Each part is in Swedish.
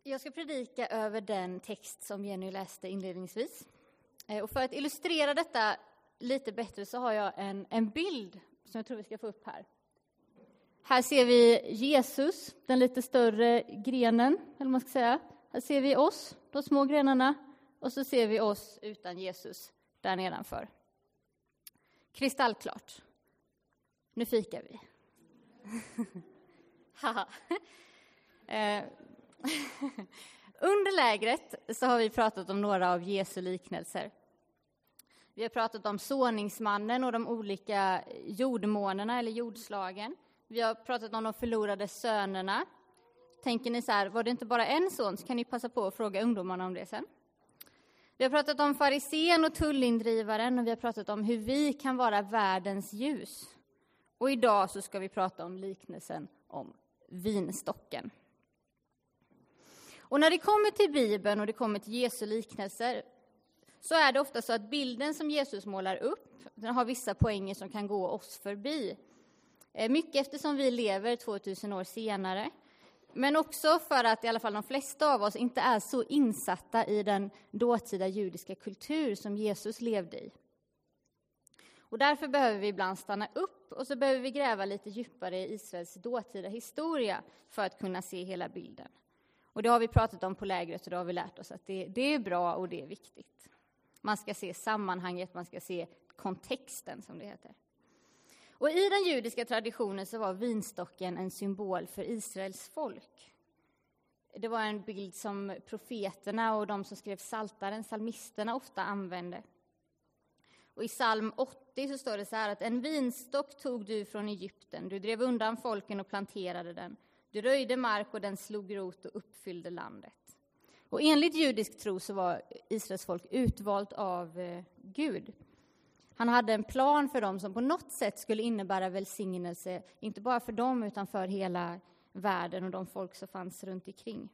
Jag ska predika över den text som Jenny läste inledningsvis. Och för att illustrera detta lite bättre så har jag en bild som jag tror vi ska få upp här. Här ser vi Jesus, den lite större grenen, eller vad man ska säga. Här ser vi oss, de små grenarna. Och så ser vi oss utan Jesus där nedanför. Kristallklart. Nu fikar vi. Haha. Under lägret så har vi pratat om några av Jesu liknelser. Vi har pratat om såningsmannen och de olika jordmånerna eller jordslagen. Vi har pratat om de förlorade sönerna. Tänker ni så här, var det inte bara en son, så kan ni passa på att fråga ungdomarna om det sen. Vi har pratat om farisén och tullindrivaren och vi har pratat om hur vi kan vara världens ljus. Och idag så ska vi prata om liknelsen om vinstocken. Och när det kommer till Bibeln och det kommer till Jesu liknelser så är det ofta så att bilden som Jesus målar upp, den har vissa poänger som kan gå oss förbi. Mycket eftersom vi lever 2000 år senare. Men också för att i alla fall de flesta av oss inte är så insatta i den dåtida judiska kultur som Jesus levde i. Och därför behöver vi ibland stanna upp och så behöver vi gräva lite djupare i Israels dåtida historia för att kunna se hela bilden. Och det har vi pratat om på lägret och då har vi lärt oss att det är bra och det är viktigt. Man ska se sammanhanget, man ska se kontexten som det heter. Och i den judiska traditionen så var vinstocken en symbol för Israels folk. Det var en bild som profeterna och de som skrev psaltaren, psalmisterna, ofta använde. Och i psalm 80 så står det så här att en vinstock tog du från Egypten. Du drev undan folken och planterade den. Du röjde mark och den slog rot och uppfyllde landet. Och enligt judisk tro så var Israels folk utvalt av Gud. Han hade en plan för dem som på något sätt skulle innebära välsignelse, inte bara för dem utan för hela världen och de folk som fanns runt omkring.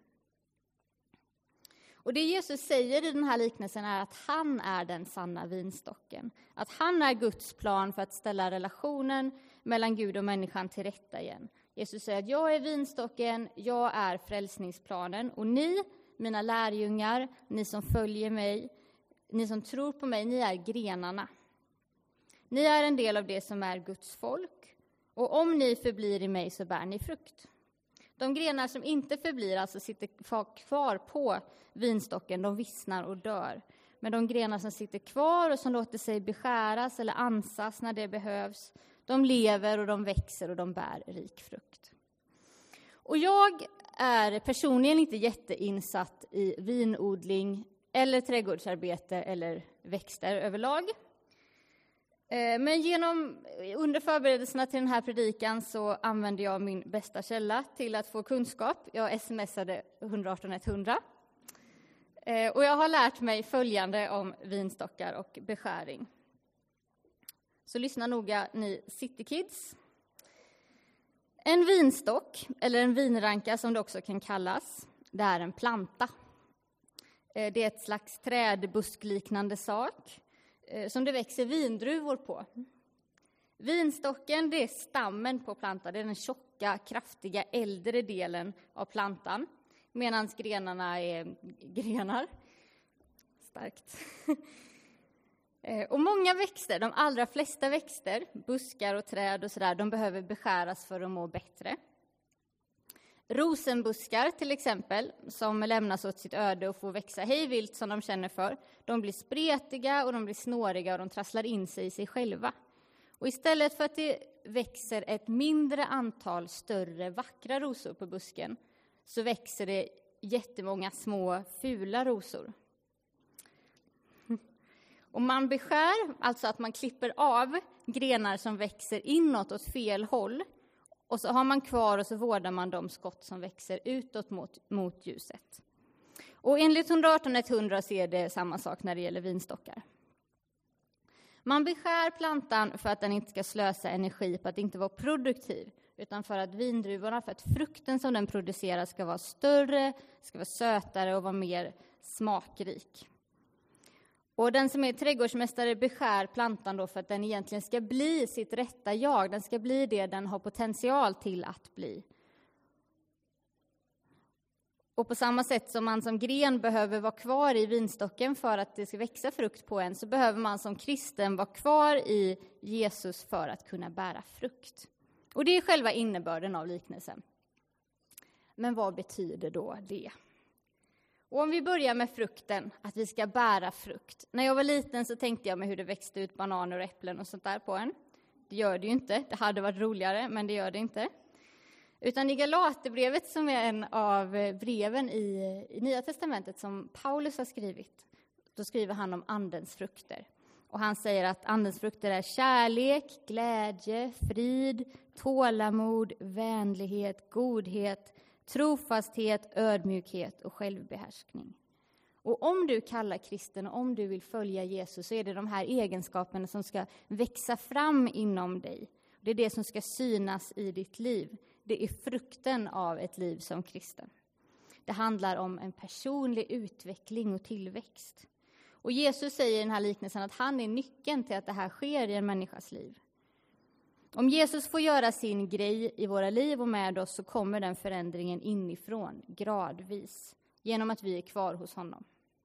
Och det Jesus säger i den här liknelsen är att han är den sanna vinstocken. Att han är Guds plan för att ställa relationen mellan Gud och människan till rätta igen. Jesus säger att jag är vinstocken, jag är frälsningsplanen och ni, mina lärjungar, ni som följer mig, ni som tror på mig, ni är grenarna. Ni är en del av det som är Guds folk och om ni förblir i mig så bär ni frukt. De grenar som inte förblir, alltså sitter kvar på vinstocken, de vissnar och dör. Men de grenar som sitter kvar och som låter sig beskäras eller ansas när det behövs, de lever och de växer och de bär rik frukt. Och jag är personligen inte jätteinsatt i vinodling eller trädgårdsarbete eller växter överlag. Men under förberedelserna till den här predikan så använde jag min bästa källa till att få kunskap. Jag smsade 118 100. Och jag har lärt mig följande om vinstockar och beskäring. Så lyssna noga ni citykids. En vinstock, eller en vinranka som det också kan kallas, det är en planta. Det är ett slags trädbuskliknande sak som det växer vindruvor på. Vinstocken, det är stammen på plantan, det är den tjocka, kraftiga, äldre delen av plantan. Medan grenarna är grenar. Starkt. Och många växter, de allra flesta växter, buskar och träd och sådär, de behöver beskäras för att må bättre. Rosenbuskar till exempel, som lämnas åt sitt öde och får växa hejvilt som de känner för, de blir spretiga och de blir snåriga och de trasslar in sig i sig själva. Och istället för att det växer ett mindre antal större vackra rosor på busken så växer det jättemånga små fula rosor. Och man beskär, alltså att man klipper av grenar som växer inåt åt fel håll. Och så har man kvar och så vårdar man de skott som växer utåt mot ljuset. Och enligt 118 100 så är det samma sak när det gäller vinstockar. Man beskär plantan för att den inte ska slösa energi på att inte vara produktiv. Utan för att vindruvorna, för att frukten som den producerar ska vara större, ska vara sötare och vara mer smakrik. Och den som är trädgårdsmästare beskär plantan då för att den egentligen ska bli sitt rätta jag. Den ska bli det den har potential till att bli. Och på samma sätt som man som gren behöver vara kvar i vinstocken för att det ska växa frukt på en, så behöver man som kristen vara kvar i Jesus för att kunna bära frukt. Och det är själva innebörden av liknelsen. Men vad betyder då det? Och om vi börjar med frukten, att vi ska bära frukt. När jag var liten så tänkte jag mig hur det växte ut bananer och äpplen och sånt där på en. Det gör det ju inte. Det hade varit roligare, men det gör det inte. Utan i Galaterbrevet, som är en av breven i Nya testamentet som Paulus har skrivit, då skriver han om andens frukter. Och han säger att andens frukter är kärlek, glädje, frid, tålamod, vänlighet, godhet, trofasthet, ödmjukhet och självbehärskning. Och om du kallar kristen och om du vill följa Jesus, så är det de här egenskaperna som ska växa fram inom dig. Det är det som ska synas i ditt liv. Det är frukten av ett liv som kristen. Det handlar om en personlig utveckling och tillväxt. Och Jesus säger i den här liknelsen att han är nyckeln till att det här sker i en människas liv. Om Jesus får göra sin grej i våra liv och med oss, så kommer den förändringen inifrån gradvis genom att vi är kvar hos honom.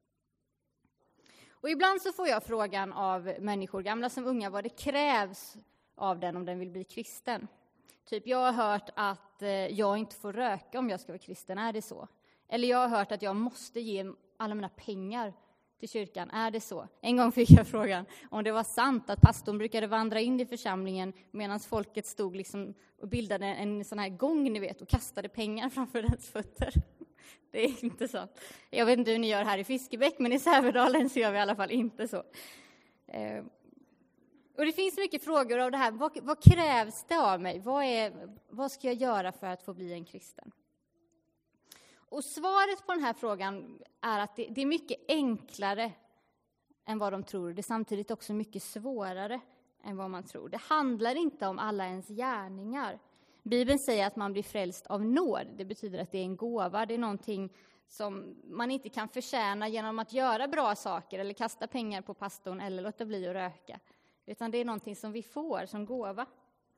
Och ibland så får jag frågan av människor, gamla som unga, vad det krävs av den om den vill bli kristen. Typ, jag har hört att jag inte får röka om jag ska vara kristen, är det så? Eller jag har hört att jag måste ge alla mina pengar till kyrkan, är det så? En gång fick jag frågan om det var sant att pastorn brukade vandra in i församlingen medan folket stod liksom och bildade en sån här gång, ni vet, och kastade pengar framför dess fötter. Det är inte så. Jag vet inte hur ni gör här i Fiskebäck, men i Sävedalen så gör vi i alla fall inte så. Och det finns mycket frågor av det här. Vad krävs det av mig? Vad ska jag göra för att få bli en kristen? Och svaret på den här frågan är att det är mycket enklare än vad de tror. Det är samtidigt också mycket svårare än vad man tror. Det handlar inte om alla ens gärningar. Bibeln säger att man blir frälst av nåd. Det betyder att det är en gåva. Det är någonting som man inte kan förtjäna genom att göra bra saker eller kasta pengar på pastorn eller låta bli att röka. Utan det är någonting som vi får som gåva.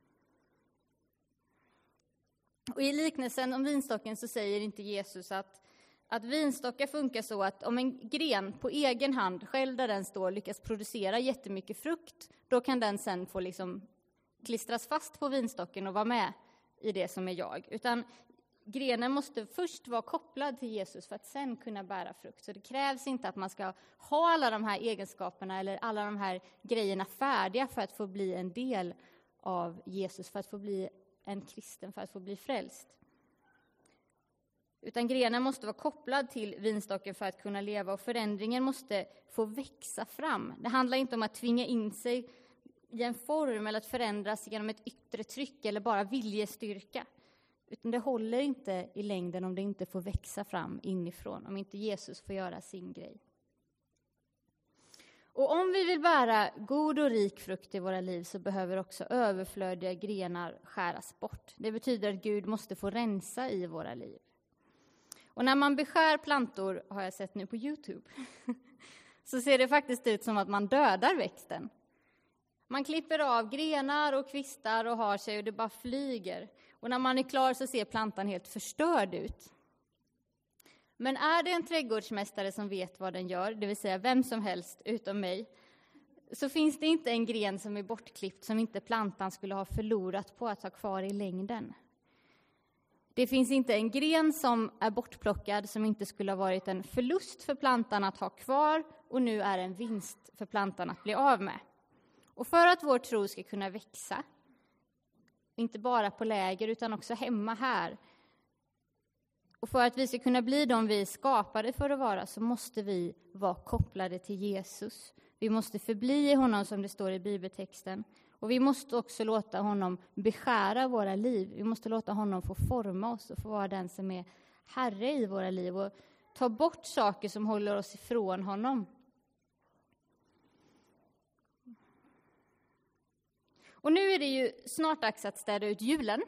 Och i liknelsen om vinstocken så säger inte Jesus att vinstockar funkar så att om en gren på egen hand, själv där den står, lyckas producera jättemycket frukt, då kan den sen få liksom klistras fast på vinstocken och vara med i det som är jag. Utan grenen måste först vara kopplad till Jesus för att sen kunna bära frukt. Så det krävs inte att man ska ha alla de här egenskaperna eller alla de här grejerna färdiga för att få bli en del av Jesus, för att få bli en kristen, för att få bli frälst. Utan grenen måste vara kopplad till vinstocken för att kunna leva, och förändringen måste få växa fram. Det handlar inte om att tvinga in sig i en form eller att förändras genom ett yttre tryck eller bara viljestyrka. Utan det håller inte i längden om det inte får växa fram inifrån, om inte Jesus får göra sin grej. Och om vi vill bära god och rik frukt i våra liv, så behöver också överflödiga grenar skäras bort. Det betyder att Gud måste få rensa i våra liv. Och när man beskär plantor, har jag sett nu på YouTube, så ser det faktiskt ut som att man dödar växten. Man klipper av grenar och kvistar och har sig och det bara flyger. Och när man är klar så ser plantan helt förstörd ut. Men är det en trädgårdsmästare som vet vad den gör, det vill säga vem som helst utom mig, så finns det inte en gren som är bortklippt som inte plantan skulle ha förlorat på att ha kvar i längden. Det finns inte en gren som är bortplockad som inte skulle ha varit en förlust för plantan att ha kvar och nu är en vinst för plantan att bli av med. Och för att vår tro ska kunna växa, inte bara på läger utan också hemma här, och för att vi ska kunna bli de vi är skapade för att vara, så måste vi vara kopplade till Jesus. Vi måste förbli i honom som det står i bibeltexten. Och vi måste också låta honom beskära våra liv. Vi måste låta honom få forma oss och få vara den som är herre i våra liv. Och ta bort saker som håller oss ifrån honom. Och nu är det ju snart dags att städa ut julen.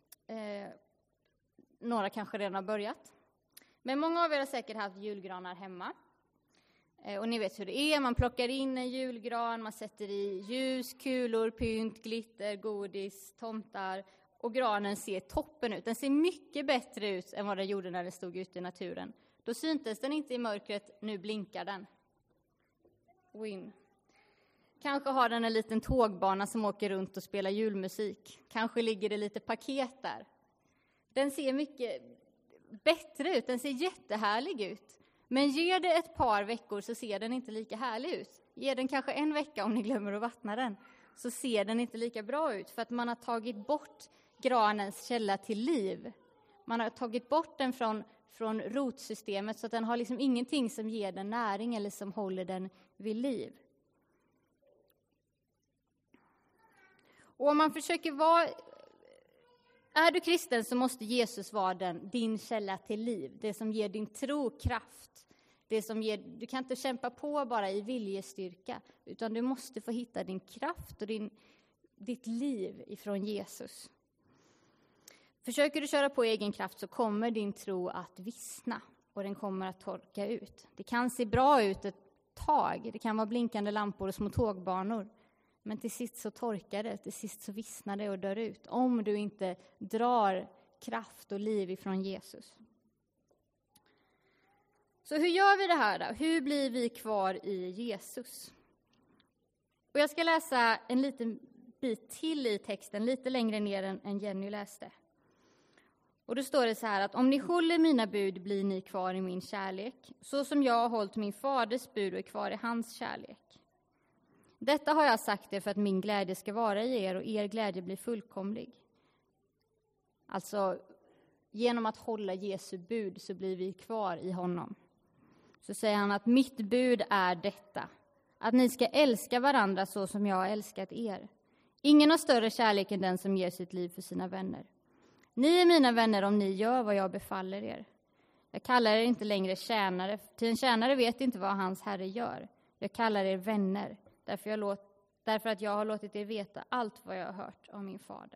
Några kanske redan har börjat. Men många av er har säkert haft julgranar hemma. Och ni vet hur det är. Man plockar in en julgran, man sätter i ljus, kulor, pynt, glitter, godis, tomtar. och granen ser toppen ut. Den ser mycket bättre ut än vad den gjorde när den stod ute i naturen. Då syntes den inte i mörkret, nu blinkar den. Och in. Kanske har den en liten tågbana som åker runt och spelar julmusik. Kanske ligger det lite paket där. Den ser mycket bättre ut, den ser jättehärlig ut. Men ger det ett par veckor så ser den inte lika härlig ut. Ger den kanske en vecka om ni glömmer att vattna den, så ser den inte lika bra ut. För att man har tagit bort granens källa till liv. Man har tagit bort den från rotsystemet, så att den har liksom ingenting som ger den näring eller som håller den vid liv. Och om man försöker vara... Är du kristen så måste Jesus vara din källa till liv. Det som ger din tro kraft. Det som du kan inte kämpa på bara i viljestyrka. Utan du måste få hitta din kraft och ditt liv ifrån Jesus. Försöker du köra på egen kraft så kommer din tro att vissna. Och den kommer att torka ut. Det kan se bra ut ett tag. Det kan vara blinkande lampor och små tågbanor. Men till sist så torkar det, till sist så vissnar det och dör ut. Om du inte drar kraft och liv ifrån Jesus. Så hur gör vi det här då? Hur blir vi kvar i Jesus? Och jag ska läsa en liten bit till i texten, lite längre ner än Jenny läste. Och då står det så här att om ni håller mina bud blir ni kvar i min kärlek. Så som jag har hållit min faders bud och är kvar i hans kärlek. Detta har jag sagt er för att min glädje ska vara i er och er glädje blir fullkomlig. Alltså, genom att hålla Jesu bud så blir vi kvar i honom. Så säger han att mitt bud är detta. Att ni ska älska varandra så som jag har älskat er. Ingen har större kärlek än den som ger sitt liv för sina vänner. Ni är mina vänner om ni gör vad jag befaller er. Jag kallar er inte längre tjänare, till en tjänare vet inte vad hans herre gör. Jag kallar er vänner. Därför att jag har låtit er veta allt vad jag har hört om min fader.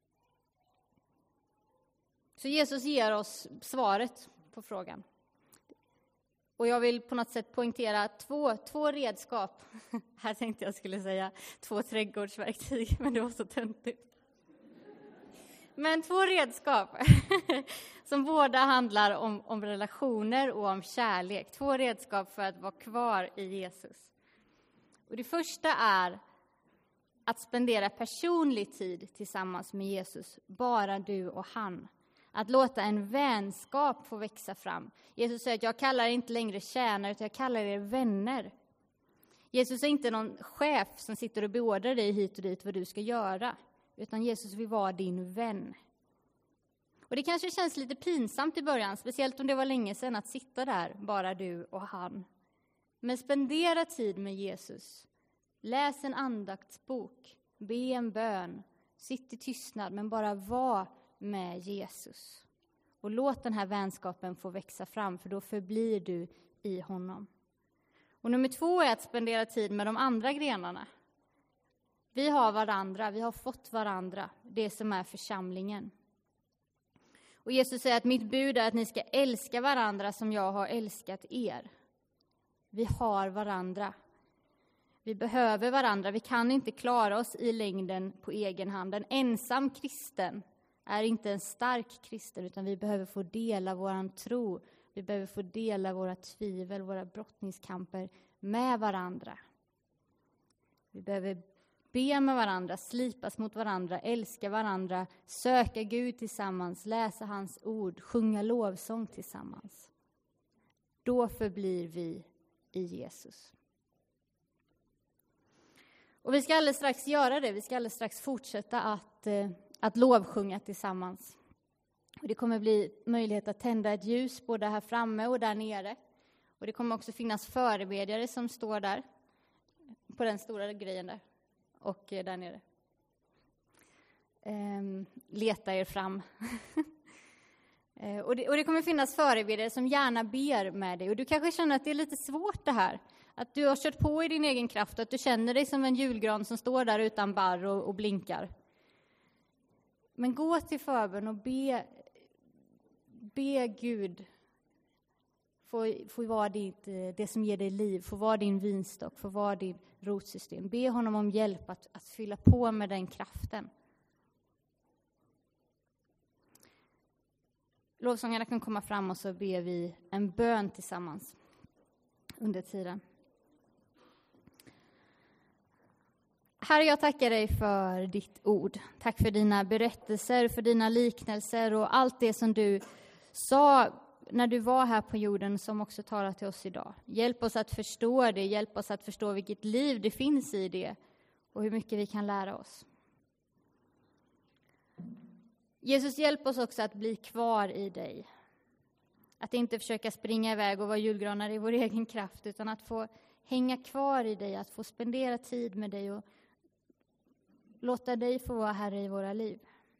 Så Jesus ger oss svaret på frågan. Och jag vill på något sätt poängtera två redskap. Här tänkte jag skulle säga 2 trädgårdsverktyg, men det var så töntigt. Men 2 redskap som båda handlar om relationer och om kärlek. 2 redskap för att vara kvar i Jesus. Och det första är att spendera personlig tid tillsammans med Jesus. Bara du och han. Att låta en vänskap få växa fram. Jesus säger att jag kallar er inte längre tjänare utan jag kallar er vänner. Jesus är inte någon chef som sitter och beordrar dig hit och dit vad du ska göra. Utan Jesus vill vara din vän. Och det kanske känns lite pinsamt i början. Speciellt om det var länge sedan att sitta där, bara du och han. Men spendera tid med Jesus. Läs en andaktsbok. Be en bön. Sitt i tystnad, men bara var med Jesus. Och låt den här vänskapen få växa fram, för då förblir du i honom. Och nummer 2 är att spendera tid med de andra grenarna. Vi har varandra, vi har fått varandra, det som är församlingen. Och Jesus säger att mitt bud är att ni ska älska varandra som jag har älskat er. Vi har varandra. Vi behöver varandra. Vi kan inte klara oss i längden på egen hand. En ensam kristen är inte en stark kristen, utan vi behöver få dela våran tro. Vi behöver få dela våra tvivel, våra brottningskamper med varandra. Vi behöver be med varandra, slipas mot varandra, älska varandra, söka Gud tillsammans, läsa hans ord, sjunga lovsång tillsammans. Då förblir vi i Jesus. Och vi ska alldeles strax göra det. Vi ska alldeles strax fortsätta att lovsjunga tillsammans. Och det kommer bli möjlighet att tända ett ljus både här framme och där nere. Och det kommer också finnas förebedjare som står där. På den stora grejen där. Och där nere. Leta er fram. Och det kommer finnas förebedjare som gärna ber med dig. Och du kanske känner att det är lite svårt det här. Att du har kört på i din egen kraft. Att du känner dig som en julgran som står där utan barr och blinkar. Men gå till förbön och be Gud få vara det som ger dig liv. Få vara din vinstock. Få vara din rotsystem. Be honom om hjälp att fylla på med den kraften. lovsångarna kan komma fram och så ber vi en bön tillsammans under tiden. Herre, jag tackar dig för ditt ord. Tack för dina berättelser, för dina liknelser och allt det som du sa när du var här på jorden som också talar till oss idag. Hjälp oss att förstå det, hjälp oss att förstå vilket liv det finns i det och hur mycket vi kan lära oss. Jesus, hjälp oss också att bli kvar i dig. Att inte försöka springa iväg och vara julgranar i vår egen kraft, utan att få hänga kvar i dig, att få spendera tid med dig och låta dig få vara Herre i våra liv.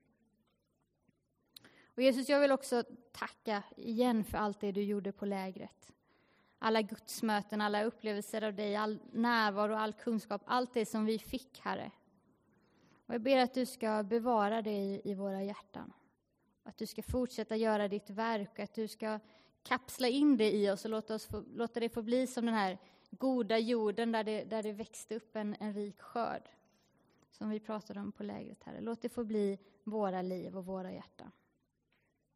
Och Jesus, jag vill också tacka igen för allt det du gjorde på lägret. Alla gudsmöten, alla upplevelser av dig, all närvaro, all kunskap, allt det som vi fick, Herre. Och jag ber att du ska bevara det i våra hjärtan. Att du ska fortsätta göra ditt verk, att du ska kapsla in det i oss och låta det få bli som den här goda jorden där det växte upp en rik skörd. Som vi pratade om på lägret, Herre. Låt det få bli våra liv och våra hjärtan.